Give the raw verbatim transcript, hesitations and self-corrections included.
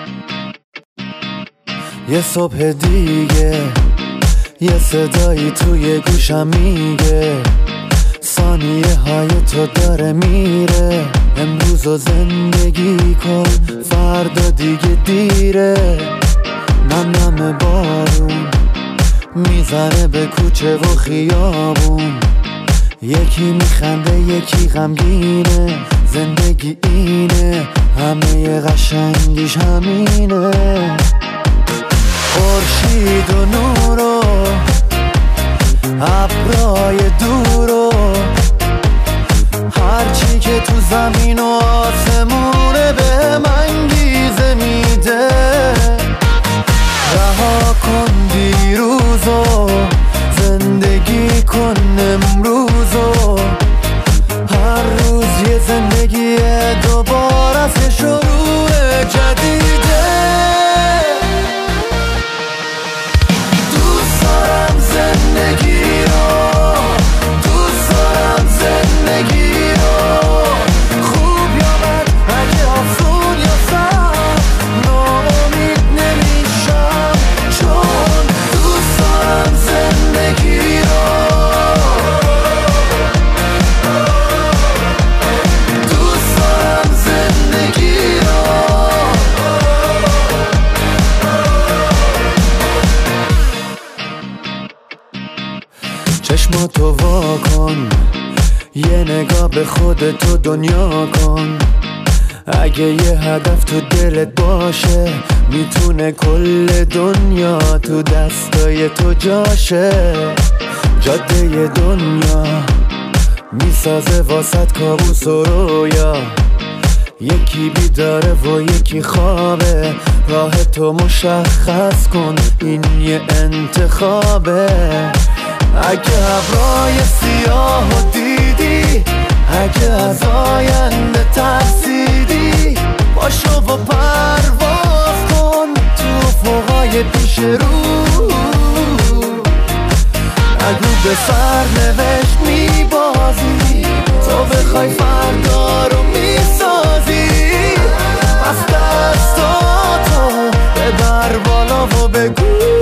یه صبح دیگه یه صدایی توی گوشم میگه ثانیه های تو داره میره، امروز رو زندگی کن فردا دیگه دیره. نم نم بارون میزنه به کوچه و خیابون، یکی میخنده یکی غمگینه، زندگی اینه همه قشنگیش همینه. خورشید و نور و ابرای دور و هرچی که تو زمین و آسمونه به من انگیزه میده. رها کن دیروز و زندگی کن امروز و هر روز یه زندگی دوباره از شروع جدیده. دوست دارم زندگی رو، دوست دارم زندگی رو، خوب یا بد اگه افزون یا سر ناامید نمیشم، چون دوست دارم زندگی رو، دوست دارم زندگی رو. چشماتو وا کن، یه نگاه به خودتو دنیا کن، اگه یه هدف تو دلت باشه میتونه کل دنیا تو دستای تو جاشه. جاده دنیا میسازه واسط کابوس و رویا، یکی بیداره و یکی خوابه، راه تو مشخص کن این یه انتخابه. اگه ابرای سیاه و دیدی، اگه از آینده ترسیدی، باشو و پرواز کن تو افقای پیش رو. اگه به سرنوشت میبازی، تو بخوای فردا رو میسازی، پس دستاتو ببر بالا و بگو